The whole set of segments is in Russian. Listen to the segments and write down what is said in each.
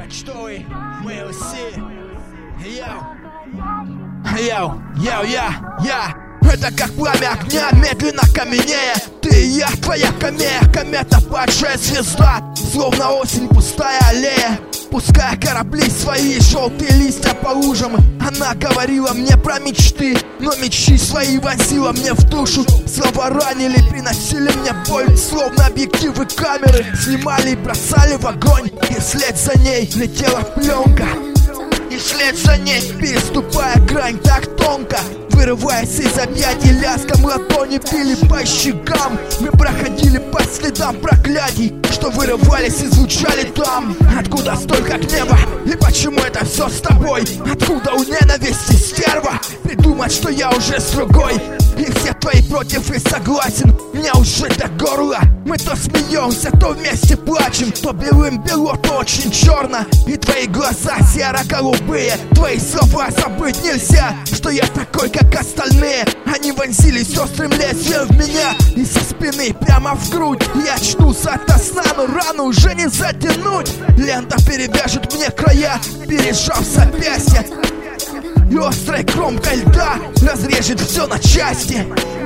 Почтовый МЛС. Я. Это как пламя огня, медленно каменея. Ты и я, твоя камея, комета, падшая звезда. Словно осень, пустая аллея, пуская корабли свои, желтые листья по лужам. Она говорила мне про мечты, но мечты свои вонзила мне в душу. Слова ранили, приносили мне боль, словно объективы камеры. Снимали и бросали в огонь, и вслед за ней летела пленка. И вслед за ней, переступая грань так тонко, вырываясь из объятий, лязгом ладони били по щекам. Мы проходили по следам проклятий, что вырывались и звучали там. Откуда столько гнева? И почему это все с тобой? Откуда у ненависти, стерва? Придумать, что я уже с другой, и все твои против и согласен. Мне уже до горла. Мы то смеемся, то вместе плачем, то белым бело, то очень черно. И твои глаза серо-голубые, твои слова забыть нельзя. Что я такой, как остальные. Они вонзились острым лезвием в меня и со спины прямо в грудь. Я очнулся ото сна, но рану уже не затянуть. Лента перевяжет мне края, пережав запястье, и острой кромкой льда разрежет все на части.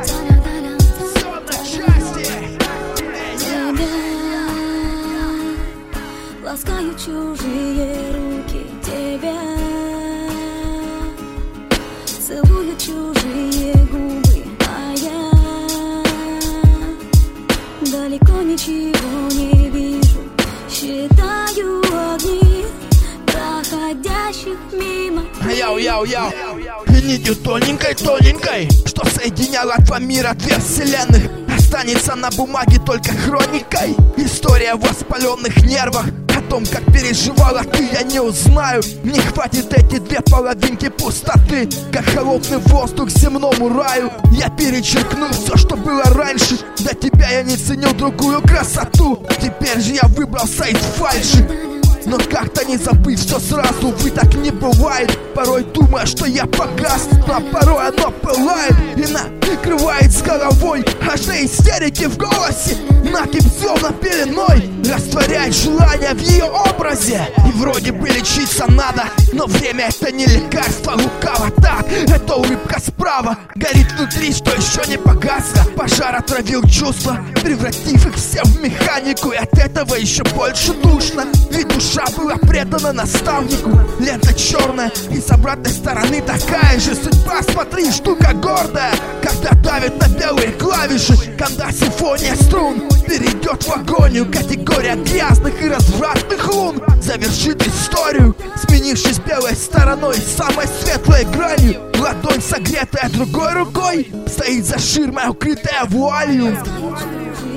Ласкаю чужие руки тебя, целую чужие губы, а я далеко ничего не вижу. Считаю огни проходящих мимо. Яу. Нитью тоненькой, что соединяла два мира, две вселенных, останется на бумаге только хроникой. История в воспаленных нервах, о том, как переживала ты, я не узнаю. Не хватит эти две половинки пустоты, как холодный воздух земному раю. Я перечеркну все, что было раньше. До тебя я не ценил другую красоту. Теперь же я выбрал сайт фальши, но как-то не забыть все сразу, вы так не бывает. Порой думаю, что я погас, но порой оно пылает и накрывает с головой, аж до истерики в голосе. Накипь словно пеленой растворяет желание в ее образе. И вроде бы лечиться надо, но время это не лекарство. Лукаво так, это улыбка справа горит внутри, что еще не погасло. Пожар отравил чувства, превратив их все в механику, и от этого еще больше душно. Ведь душа была предана наставнику. Лента черная, и с обратной стороны такая же. Судьба, смотри, штука гордая, когда давит на белые клавиши. Когда симфония струн перейдет в агонию, категория грязных и развратных лун завершит историю, сменившись белой стороной, самой светлой гранью. Ладонь, согретая другой рукой, стоит за ширмой, укрытая вуалью.